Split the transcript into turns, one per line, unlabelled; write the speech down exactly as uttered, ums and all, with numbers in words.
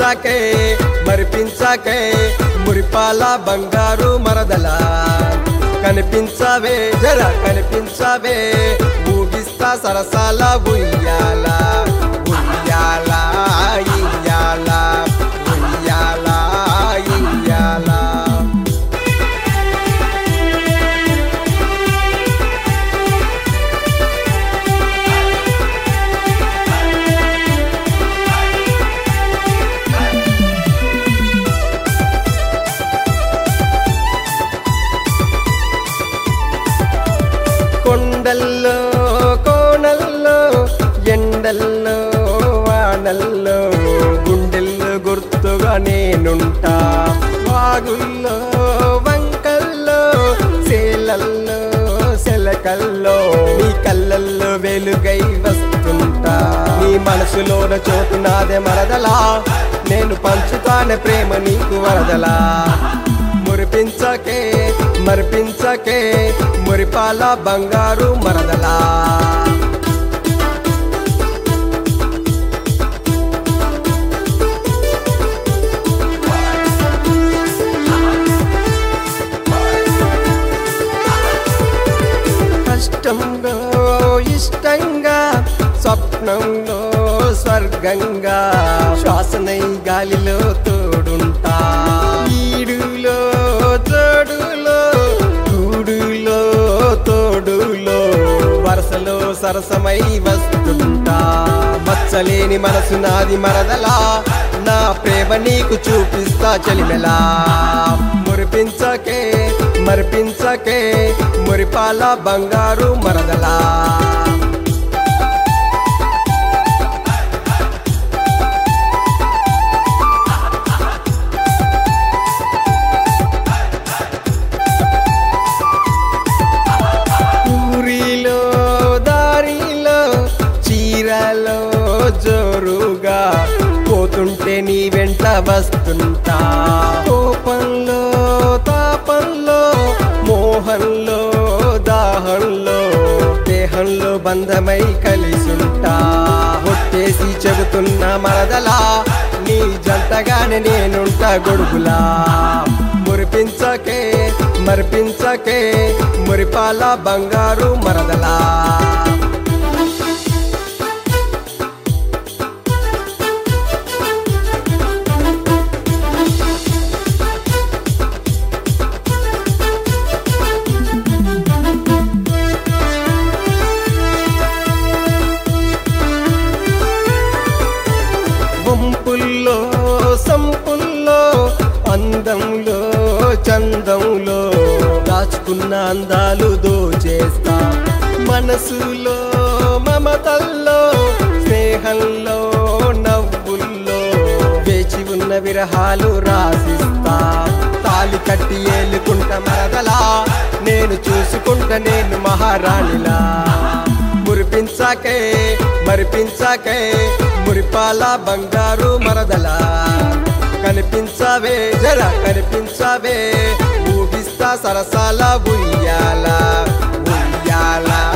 మరిపించకే మరిపించకే మురిపాల బంగారు మరదలా కనిపించవే జర కనిపించవే ఊగిస్తా సరసాల ఉయ్యాల ఉయ్యాల ఇయ్యాల ఉయ్యాల ఇయ్యాల కొండల్లో కోనల్లో ఎండల్లో వానల్లో గుండెల్లో గుర్తుగా నేనుంటా వాగుల్లో వంకల్లో సేలల్లో సెలకల్లో నీ కళ్ళల్లో వెలుగై వస్తుంటా నీ మనసులోన చోటు నాదే మరదలా నేను పంచుతానే ప్రేమ నీకు వరదలా మురిపించకే మరిపించకే మురిపాల బంగారు మరదలా కష్టంలో ఇష్టంగా స్వప్నంలో స్వర్గంగా శ్వాసనై గాలిలో తోడుంటా ఈడులో తోడులో గూడులో తోడులో వరసలో సరసమై వస్తుంటా మచ్చలేని మనసు నాది మరదలా నా ప్రేమ నీకు చూపిస్తా చెలిమెలా మురిపించకే మరిపించకే మురిపాల బంగారు మరదలా ఊరిలో దారిలో చీరలో జోరుగా పోతుంటే నీ వెంట వస్తుంటా కోపంలో తాపంలో మోహంలో దాహంలో దేహంలో బంధమై కలిసుంటా ఒట్టేసి చెబుతున్నా మరదలా నీ జంటగానే నేనుంటా గొడుగులా మురిపించకే మరిపించకే మురిపాల బంగారు మరదలా వంపుల్లో సంపుల్లో అందంలో చందంలో దాచుకున్న అందాలు దోచేస్తా మనసులో మమతల్లో స్నేహంలో నవ్వుల్లో వేచి ఉన్న విరహాలు రాసిస్తా తాలి కట్టి ఏలుకుంట మరదలా నేను చూసుకుంటా నేను మహారాణిలా మురిపించకే మరిపించకే మురిపాల బంగారు మరదలా కనిపించవే జర కనిపించవే ఊగిస్తా సరసాల ఉయ్యాల ఉయ్యాల